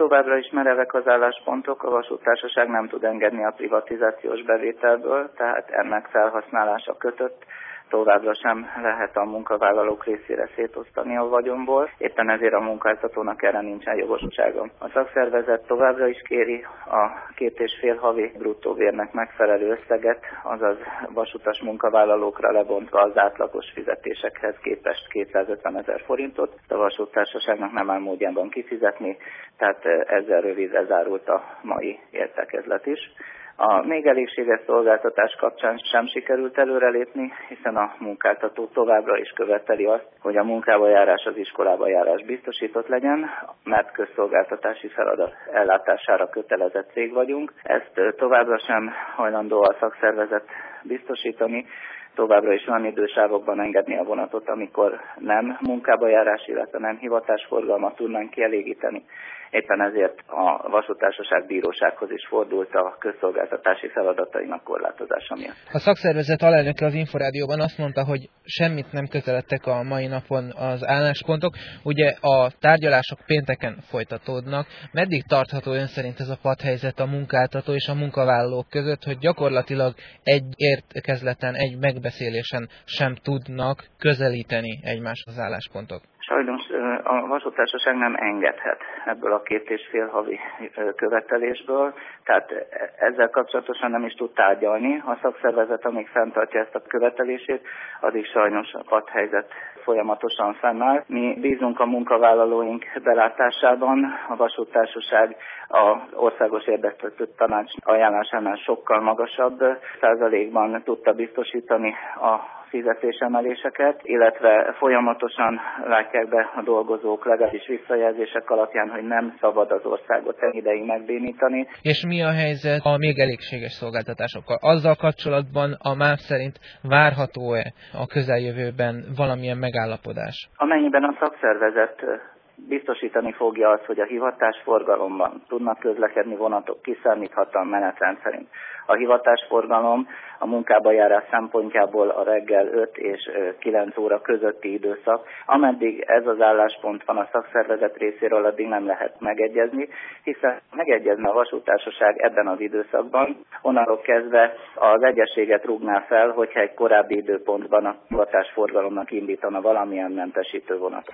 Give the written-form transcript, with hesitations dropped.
továbbra is merevek az álláspontok, a vasúttársaság nem tud engedni a privatizációs bevételből, tehát ennek felhasználása kötött. Továbbra sem lehet a munkavállalók részére szétosztani a vagyonból, éppen ezért a munkáltatónak erre nincsen jogosultsága. A szakszervezet továbbra is kéri a 2,5 havi bruttóbérnek megfelelő összeget, azaz vasutas munkavállalókra lebontva az átlagos fizetésekhez képest 250 000 forintot. A vasúttársaságnak nem áll módjában kifizetni, tehát ezzel rövidre zárult a mai értekezlet is. A még elégséges szolgáltatás kapcsán sem sikerült előrelépni, hiszen a munkáltató továbbra is követeli azt, hogy a munkába járás, az iskolába járás biztosított legyen, mert közszolgáltatási feladat ellátására kötelezett cég vagyunk. Ezt továbbra sem hajlandó a szakszervezet biztosítani, továbbra is olyan idősávokban engedni a vonatot, amikor nem munkába járás, illetve nem hivatásforgalmat tudnánk kielégíteni. Éppen ezért a vasúttársaság bírósághoz is fordult a közszolgáltatási feladatainak korlátozása miatt. A szakszervezet alelnöke az Inforádióban azt mondta, hogy semmit nem közeledtek a mai napon az álláspontok. Ugye a tárgyalások pénteken folytatódnak. Meddig tartható ön szerint ez a padhelyzet a munkáltató és a munkavállalók között, hogy gyakorlatilag egy értekezleten, egy megbeszélésen sem tudnak közelíteni egymáshoz az álláspontok? Sajnos a vasúttársaság nem engedhet ebből a 2,5 havi követelésből, tehát ezzel kapcsolatosan nem is tud tárgyalni. A szakszervezet, amíg fenntartja ezt a követelését, addig sajnos a padhelyzet folyamatosan fennáll. Mi bízunk a munkavállalóink belátásában, a vasúttársaság az Országos Érdekeltő Tanács ajánlásánál sokkal magasabb százalékban tudta biztosítani a fizetésemeléseket, illetve folyamatosan látják be a dolgozók legalábbis visszajelzések alapján, hogy nem szabad az országot ennyi ideig megbénítani. És mi a helyzet a még elégséges szolgáltatásokkal? Azzal kapcsolatban a MÁV szerint várható-e a közeljövőben valamilyen megállapodás? Amennyiben a szakszervezet biztosítani fogja azt, hogy a hivatásforgalomban tudnak közlekedni vonatok kiszámíthatóan menetrend szerint. A hivatásforgalom a munkába járás szempontjából a reggel 5 és 9 óra közötti időszak. Ameddig ez az álláspont van a szakszervezet részéről, addig nem lehet megegyezni, hiszen megegyezne a vasúttársaság ebben az időszakban, onnantól kezdve az egyességet rúgná fel, hogyha egy korábbi időpontban a hivatásforgalomnak indítana valamilyen mentesítő vonatot.